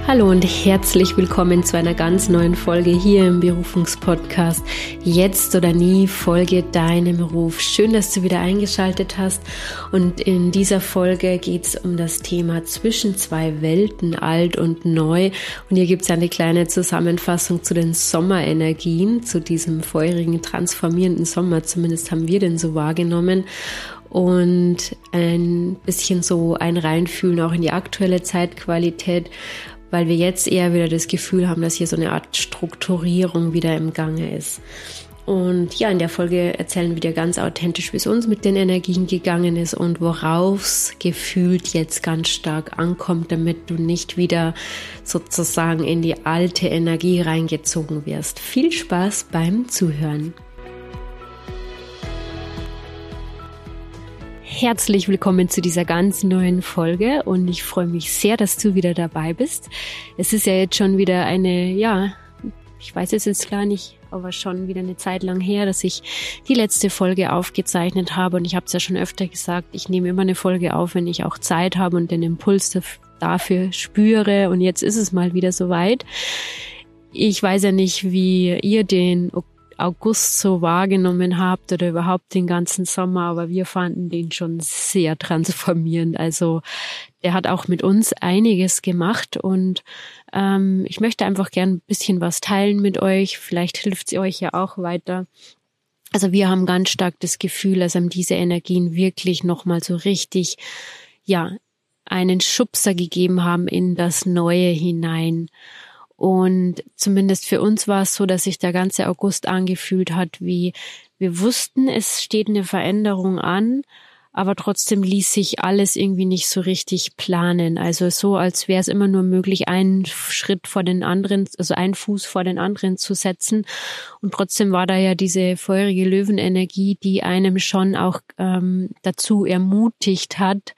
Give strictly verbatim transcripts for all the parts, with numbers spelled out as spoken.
Hallo und herzlich willkommen zu einer ganz neuen Folge hier im Berufungspodcast Jetzt oder nie, folge deinem Ruf. Schön, dass du wieder eingeschaltet hast, und in dieser Folge geht es um das Thema zwischen zwei Welten, alt und neu, und hier gibt es eine kleine Zusammenfassung zu den Sommerenergien, zu diesem feurigen, transformierenden Sommer, zumindest haben wir den so wahrgenommen, und ein bisschen so ein Reinfühlen auch in die aktuelle Zeitqualität, weil wir jetzt eher wieder das Gefühl haben, dass hier so eine Art Strukturierung wieder im Gange ist. Und ja, in der Folge erzählen wir dir ganz authentisch, wie es uns mit den Energien gegangen ist und worauf es gefühlt jetzt ganz stark ankommt, damit du nicht wieder sozusagen in die alte Energie reingezogen wirst. Viel Spaß beim Zuhören. Herzlich willkommen zu dieser ganz neuen Folge, und ich freue mich sehr, dass du wieder dabei bist. Es ist ja jetzt schon wieder eine, ja, ich weiß es jetzt gar nicht, aber schon wieder eine Zeit lang her, dass ich die letzte Folge aufgezeichnet habe, und ich habe es ja schon öfter gesagt, ich nehme immer eine Folge auf, wenn ich auch Zeit habe und den Impuls dafür spüre, und jetzt ist es mal wieder soweit. Ich weiß ja nicht, wie ihr den August so wahrgenommen habt oder überhaupt den ganzen Sommer, aber wir fanden den schon sehr transformierend. Also der hat auch mit uns einiges gemacht, und ähm, ich möchte einfach gern ein bisschen was teilen mit euch. Vielleicht hilft es euch ja auch weiter. Also wir haben ganz stark das Gefühl, dass einem diese Energien wirklich nochmal so richtig, ja, einen Schubser gegeben haben in das Neue hinein. Und zumindest für uns war es so, dass sich der ganze August angefühlt hat, wie wir wussten, es steht eine Veränderung an, aber trotzdem ließ sich alles irgendwie nicht so richtig planen. Also so, als wäre es immer nur möglich, einen Schritt vor den anderen, also einen Fuß vor den anderen zu setzen. Und trotzdem war da ja diese feurige Löwenenergie, die einem schon auch ähm, dazu ermutigt hat,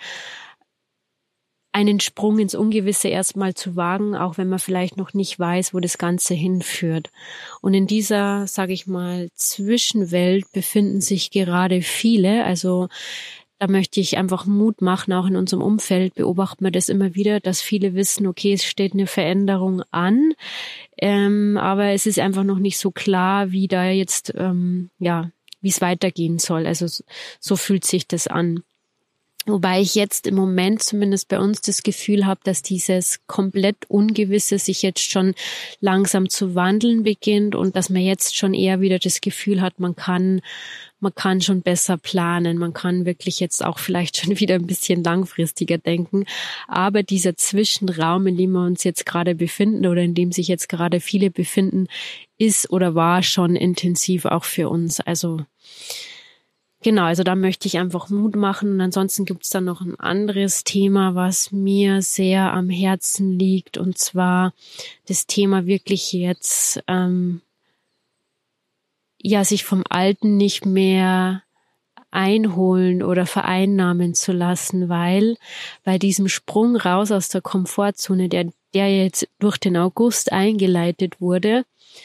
einen Sprung ins Ungewisse erstmal zu wagen, auch wenn man vielleicht noch nicht weiß, wo das Ganze hinführt. Und in dieser, sage ich mal, Zwischenwelt befinden sich gerade viele. Also da möchte ich einfach Mut machen, auch in unserem Umfeld beobachten wir das immer wieder, dass viele wissen, okay, es steht eine Veränderung an, ähm, aber es ist einfach noch nicht so klar, wie da jetzt, ähm, ja, wie es weitergehen soll. Also so fühlt sich das an. Wobei ich jetzt im Moment zumindest bei uns das Gefühl habe, dass dieses komplett Ungewisse sich jetzt schon langsam zu wandeln beginnt, und dass man jetzt schon eher wieder das Gefühl hat, man kann, man kann schon besser planen, man kann wirklich jetzt auch vielleicht schon wieder ein bisschen langfristiger denken. Aber dieser Zwischenraum, in dem wir uns jetzt gerade befinden oder in dem sich jetzt gerade viele befinden, ist oder war schon intensiv auch für uns. Also Genau, also da möchte ich einfach Mut machen, und ansonsten gibt es dann noch ein anderes Thema, was mir sehr am Herzen liegt, und zwar das Thema wirklich jetzt, ähm, ja, sich vom Alten nicht mehr einholen oder vereinnahmen zu lassen, weil bei diesem Sprung raus aus der Komfortzone, der, der jetzt durch den August eingeleitet wurde,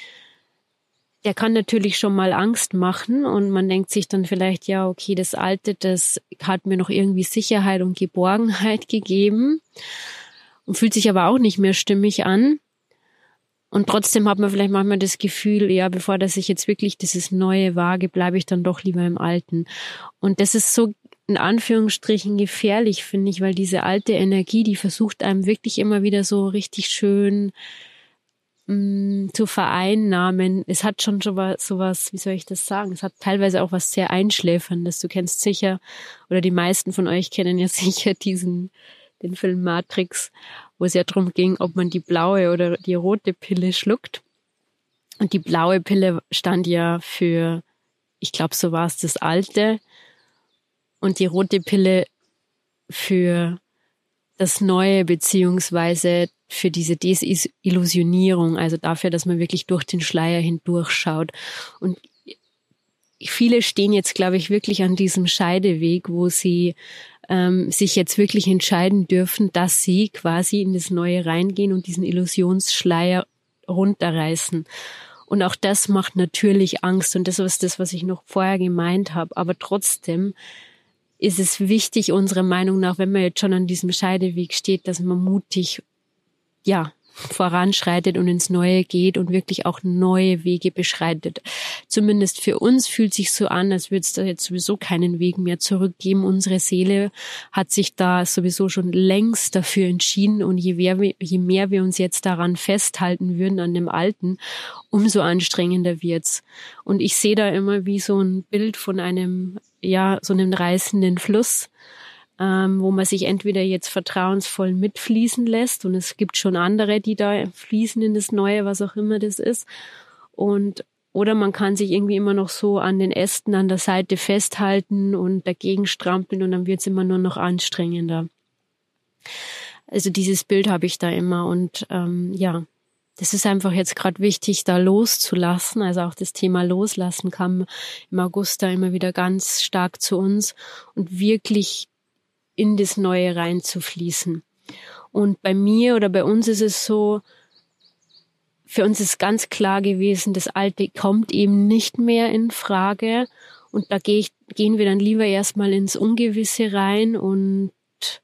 der kann natürlich schon mal Angst machen, und man denkt sich dann vielleicht, ja, okay, das Alte, das hat mir noch irgendwie Sicherheit und Geborgenheit gegeben und fühlt sich aber auch nicht mehr stimmig an. Und trotzdem hat man vielleicht manchmal das Gefühl, ja, bevor dass ich jetzt wirklich dieses Neue wage, bleibe ich dann doch lieber im Alten. Und das ist so in Anführungsstrichen gefährlich, finde ich, weil diese alte Energie, die versucht einem wirklich immer wieder so richtig schön zu vereinnahmen. Es hat schon sowas, wie soll ich das sagen, es hat teilweise auch was sehr Einschläferndes. Du kennst sicher, oder die meisten von euch kennen ja sicher diesen, den Film Matrix, wo es ja darum ging, ob man die blaue oder die rote Pille schluckt. Und die blaue Pille stand ja für, ich glaube, so war es, das Alte, und die rote Pille für das Neue, beziehungsweise für diese Desillusionierung, also dafür, dass man wirklich durch den Schleier hindurchschaut. Und viele stehen jetzt, glaube ich, wirklich an diesem Scheideweg, wo sie ähm, sich jetzt wirklich entscheiden dürfen, dass sie quasi in das Neue reingehen und diesen Illusionsschleier runterreißen. Und auch das macht natürlich Angst, und das ist das, was ich noch vorher gemeint habe. Aber trotzdem ist es wichtig, unserer Meinung nach, wenn man jetzt schon an diesem Scheideweg steht, dass man mutig, ja, voranschreitet und ins Neue geht und wirklich auch neue Wege beschreitet. Zumindest für uns fühlt sich so an, als würde es da jetzt sowieso keinen Weg mehr zurückgeben. Unsere Seele hat sich da sowieso schon längst dafür entschieden und je mehr, wir, je mehr wir uns jetzt daran festhalten würden, an dem Alten, umso anstrengender wird's. Und ich sehe da immer wie so ein Bild von einem, ja, so einem reißenden Fluss, Ähm, wo man sich entweder jetzt vertrauensvoll mitfließen lässt und es gibt schon andere, die da fließen in das Neue, was auch immer das ist. Und oder man kann sich irgendwie immer noch so an den Ästen an der Seite festhalten und dagegen strampeln und dann wird es immer nur noch anstrengender. Also dieses Bild habe ich da immer und ähm, ja, das ist einfach jetzt gerade wichtig, da loszulassen. Also auch das Thema Loslassen kam im August da immer wieder ganz stark zu uns und wirklich in das Neue reinzufließen. Und bei mir oder bei uns ist es so, für uns ist ganz klar gewesen, das Alte kommt eben nicht mehr in Frage und da geh ich, gehen wir dann lieber erstmal ins Ungewisse rein und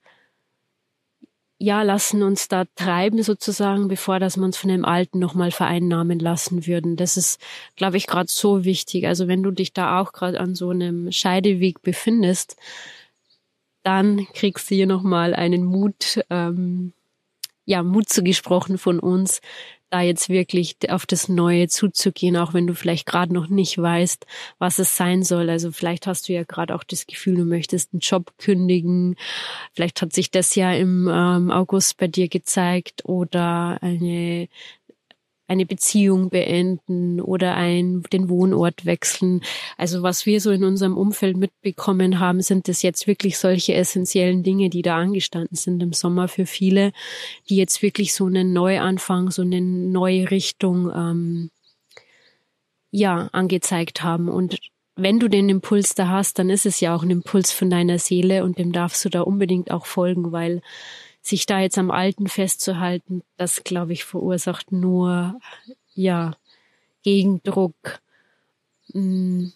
ja, lassen uns da treiben sozusagen, bevor dass wir uns von dem Alten nochmal vereinnahmen lassen würden. Das ist, glaube ich, gerade so wichtig. Also wenn du dich da auch gerade an so einem Scheideweg befindest, dann kriegst du hier nochmal einen Mut, ähm, ja, Mut zugesprochen von uns, da jetzt wirklich auf das Neue zuzugehen, auch wenn du vielleicht gerade noch nicht weißt, was es sein soll. Also vielleicht hast du ja gerade auch das Gefühl, du möchtest einen Job kündigen. Vielleicht hat sich das ja im ähm, August bei dir gezeigt oder eine eine Beziehung beenden oder ein, den Wohnort wechseln. Also was wir so in unserem Umfeld mitbekommen haben, sind das jetzt wirklich solche essentiellen Dinge, die da angestanden sind im Sommer für viele, die jetzt wirklich so einen Neuanfang, so eine neue Richtung ähm, ja angezeigt haben. Und wenn du den Impuls da hast, dann ist es ja auch ein Impuls von deiner Seele und dem darfst du da unbedingt auch folgen, weil sich da jetzt am Alten festzuhalten, das, glaube ich, verursacht nur, ja, Gegendruck, mh,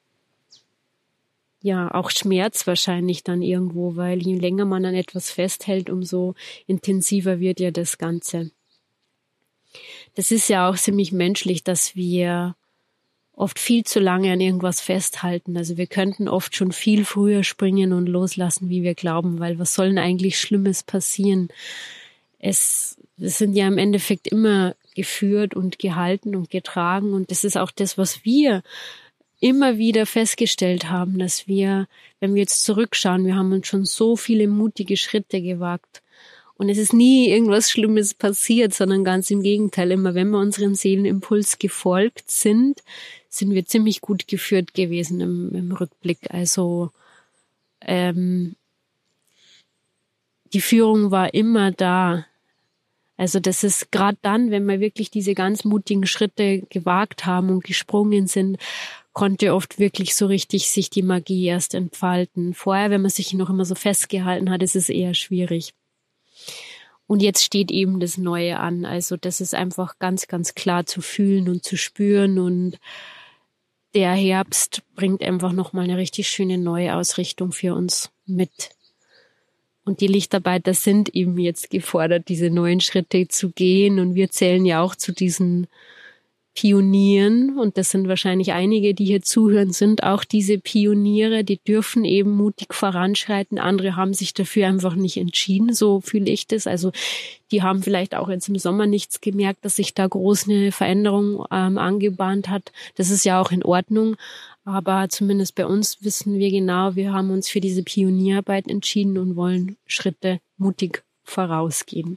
ja, auch Schmerz wahrscheinlich dann irgendwo, weil je länger man an etwas festhält, umso intensiver wird ja das Ganze. Das ist ja auch ziemlich menschlich, dass wir oft viel zu lange an irgendwas festhalten. Also wir könnten oft schon viel früher springen und loslassen, wie wir glauben, weil was soll denn eigentlich Schlimmes passieren? Es, es sind ja im Endeffekt immer geführt und gehalten und getragen und das ist auch das, was wir immer wieder festgestellt haben, dass wir, wenn wir jetzt zurückschauen, wir haben uns schon so viele mutige Schritte gewagt. Und es ist nie irgendwas Schlimmes passiert, sondern ganz im Gegenteil. Immer wenn wir unserem Seelenimpuls gefolgt sind, sind wir ziemlich gut geführt gewesen im, im Rückblick. Also ähm, die Führung war immer da. Also das ist gerade dann, wenn wir wirklich diese ganz mutigen Schritte gewagt haben und gesprungen sind, konnte oft wirklich so richtig sich die Magie erst entfalten. Vorher, wenn man sich noch immer so festgehalten hat, ist es eher schwierig. Und jetzt steht eben das Neue an. Also das ist einfach ganz, ganz klar zu fühlen und zu spüren. Und der Herbst bringt einfach nochmal eine richtig schöne neue Ausrichtung für uns mit. Und die Lichtarbeiter sind eben jetzt gefordert, diese neuen Schritte zu gehen. Und wir zählen ja auch zu diesen Pionieren. Und das sind wahrscheinlich einige, die hier zuhören, sind auch diese Pioniere, die dürfen eben mutig voranschreiten. Andere haben sich dafür einfach nicht entschieden, so fühle ich das. Also die haben vielleicht auch jetzt im Sommer nichts gemerkt, dass sich da groß eine Veränderung ähm, angebahnt hat. Das ist ja auch in Ordnung. Aber zumindest bei uns wissen wir genau, wir haben uns für diese Pionierarbeit entschieden und wollen Schritte mutig vorausgehen.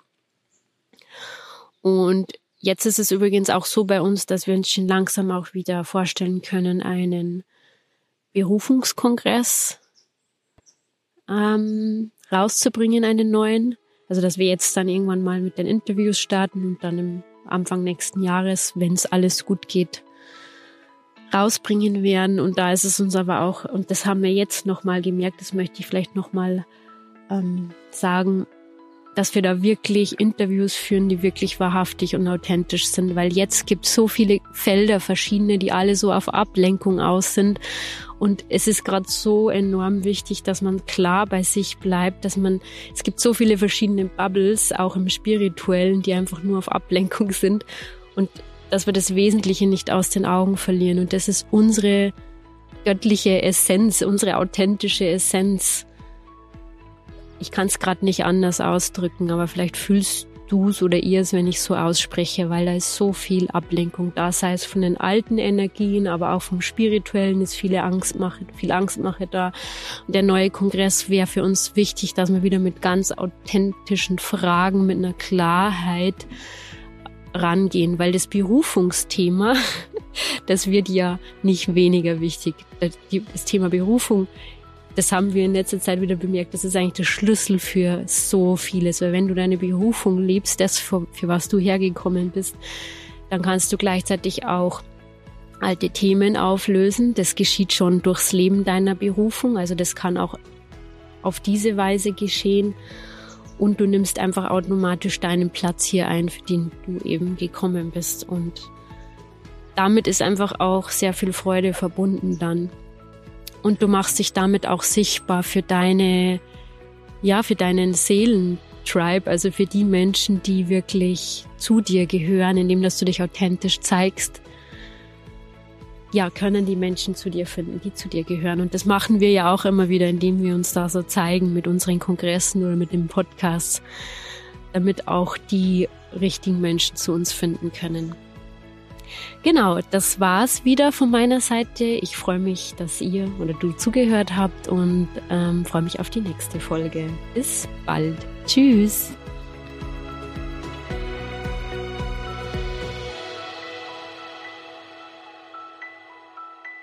Und jetzt ist es übrigens auch so bei uns, dass wir uns schon langsam auch wieder vorstellen können, einen Berufungskongress ähm, rauszubringen, einen neuen. Also dass wir jetzt dann irgendwann mal mit den Interviews starten und dann im Anfang nächsten Jahres, wenn es alles gut geht, rausbringen werden. Und da ist es uns aber auch, und das haben wir jetzt nochmal gemerkt, das möchte ich vielleicht nochmal ähm, sagen, dass wir da wirklich Interviews führen, die wirklich wahrhaftig und authentisch sind, weil jetzt gibt es so viele Felder, verschiedene, die alle so auf Ablenkung aus sind. Und es ist gerade so enorm wichtig, dass man klar bei sich bleibt, dass man, es gibt so viele verschiedene Bubbles, auch im Spirituellen, die einfach nur auf Ablenkung sind und dass wir das Wesentliche nicht aus den Augen verlieren. Und das ist unsere göttliche Essenz, unsere authentische Essenz. Ich kann es gerade nicht anders ausdrücken, aber vielleicht fühlst du es oder ihr es, wenn ich so ausspreche, weil da ist so viel Ablenkung da, sei es von den alten Energien, aber auch vom Spirituellen ist viele Angstmache, viel Angstmache da. Und der neue Kongress wäre für uns wichtig, dass wir wieder mit ganz authentischen Fragen, mit einer Klarheit rangehen, weil das Berufungsthema, das wird ja nicht weniger wichtig. Das Thema Berufung, das haben wir in letzter Zeit wieder bemerkt, das ist eigentlich der Schlüssel für so vieles. Weil wenn du deine Berufung lebst, das für, für was du hergekommen bist, dann kannst du gleichzeitig auch alte Themen auflösen. Das geschieht schon durchs Leben deiner Berufung, also das kann auch auf diese Weise geschehen. Und du nimmst einfach automatisch deinen Platz hier ein, für den du eben gekommen bist. Und damit ist einfach auch sehr viel Freude verbunden dann. Und du machst dich damit auch sichtbar für deine, ja, für deinen Seelentribe, also für die Menschen, die wirklich zu dir gehören, indem dass du dich authentisch zeigst. Ja, können die Menschen zu dir finden, die zu dir gehören. Und das machen wir ja auch immer wieder, indem wir uns da so zeigen mit unseren Kongressen oder mit dem Podcast, damit auch die richtigen Menschen zu uns finden können. Genau, das war's wieder von meiner Seite. Ich freue mich, dass ihr oder du zugehört habt und ähm, freue mich auf die nächste Folge. Bis bald. Tschüss.